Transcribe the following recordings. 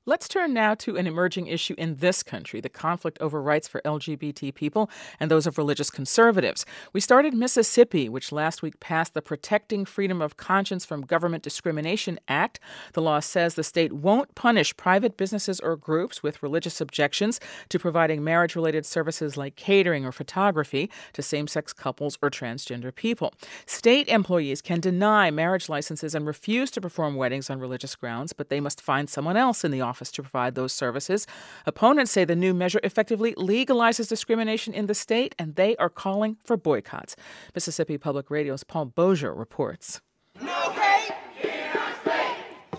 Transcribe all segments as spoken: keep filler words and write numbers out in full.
Let's turn now to an emerging issue in this country, the conflict over rights for L G B T people and those of religious conservatives. We started Mississippi, which last week passed the Protecting Freedom of Conscience from Government Discrimination Act. The law says the state won't punish private businesses or groups with religious objections to providing marriage-related services like catering or photography to same-sex couples or transgender people. State employees can deny marriage licenses and refuse to perform weddings on religious grounds, but they must find someone else in the office to provide those services. Opponents say the new measure effectively legalizes discrimination in the state, and they are calling for boycotts. Mississippi Public Radio's Paul Bozier reports. No hate in our state!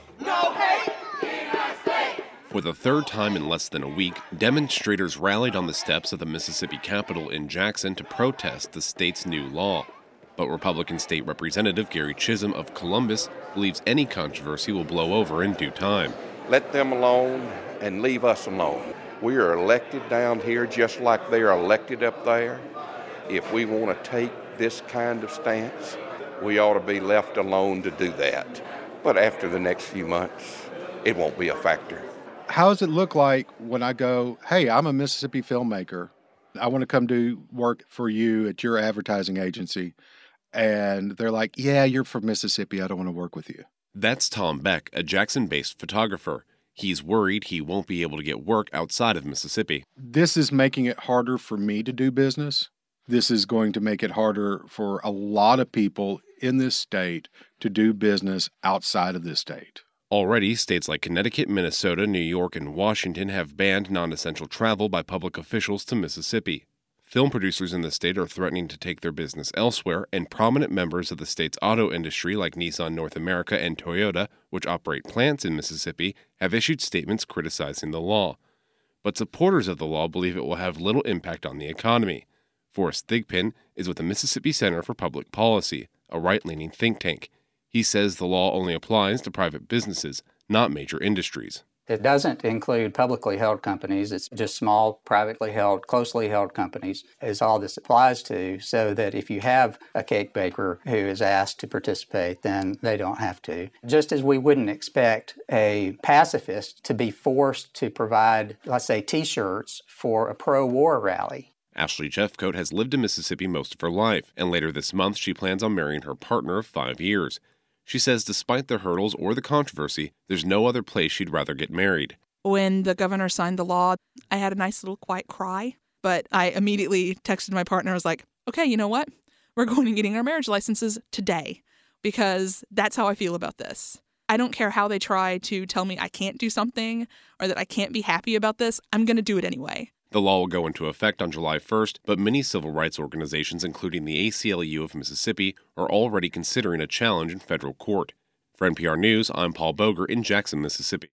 No hate in our state! For the third time in less than a week, demonstrators rallied on the steps of the Mississippi Capitol in Jackson to protest the state's new law. But Republican State Representative Gary Chisholm of Columbus believes any controversy will blow over in due time. Let them alone and leave us alone. We are elected down here just like they are elected up there. If we want to take this kind of stance, we ought to be left alone to do that. But after the next few months, it won't be a factor. How does it look like when I go, hey, I'm a Mississippi filmmaker. I want to come do work for you at your advertising agency. And they're like, yeah, you're from Mississippi. I don't want to work with you. That's Tom Beck, a Jackson-based photographer. He's worried he won't be able to get work outside of Mississippi. This is making it harder for me to do business. This is going to make it harder for a lot of people in this state to do business outside of this state. Already, states like Connecticut, Minnesota, New York, and Washington have banned non-essential travel by public officials to Mississippi. Film producers in the state are threatening to take their business elsewhere, and prominent members of the state's auto industry like Nissan North America and Toyota, which operate plants in Mississippi, have issued statements criticizing the law. But supporters of the law believe it will have little impact on the economy. Forrest Thigpen is with the Mississippi Center for Public Policy, a right-leaning think tank. He says the law only applies to private businesses, not major industries. It doesn't include publicly held companies. It's just small, privately held, closely held companies is all this applies to, so that if you have a cake baker who is asked to participate, then they don't have to. Just as we wouldn't expect a pacifist to be forced to provide, let's say, T-shirts for a pro-war rally. Ashley Jeffcoat has lived in Mississippi most of her life, and later this month she plans on marrying her partner of five years. She says despite the hurdles or the controversy, there's no other place she'd rather get married. When the governor signed the law, I had a nice little quiet cry, but I immediately texted my partner. I was like, okay, you know what? We're going and getting our marriage licenses today, because that's how I feel about this. I don't care how they try to tell me I can't do something or that I can't be happy about this. I'm going to do it anyway. The law will go into effect on July first, but many civil rights organizations, including the A C L U of Mississippi, are already considering a challenge in federal court. For N P R News, I'm Paul Boger in Jackson, Mississippi.